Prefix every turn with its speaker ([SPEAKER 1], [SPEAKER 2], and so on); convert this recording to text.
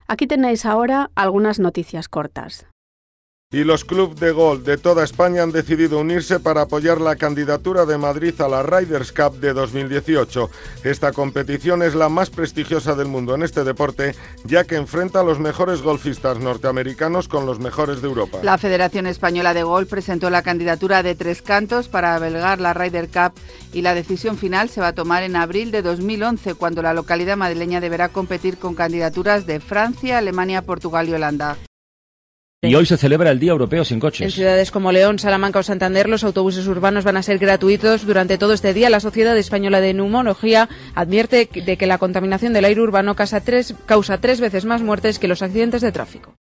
[SPEAKER 1] Aquí tenéis ahora algunas noticias cortas.
[SPEAKER 2] Y los clubes de golf de toda España han decidido unirse para apoyar la candidatura de Madrid a la Ryder Cup de 2018. Esta competición es la más prestigiosa del mundo en este deporte, ya que enfrenta a los mejores golfistas norteamericanos con los mejores de Europa.
[SPEAKER 3] La Federación Española de Golf presentó la candidatura de Tres Cantos para albergar la Ryder Cup y la decisión final se va a tomar en abril de 2011, cuando la localidad madrileña deberá competir con candidaturas de Francia, Alemania, Portugal y Holanda.
[SPEAKER 4] Y hoy se celebra el Día Europeo sin Coches.
[SPEAKER 3] En ciudades como León, Salamanca o Santander, los autobuses urbanos van a ser gratuitos durante todo este día. La Sociedad Española de Neumología advierte de que la contaminación del aire urbano causa 3 veces más muertes que los accidentes de tráfico.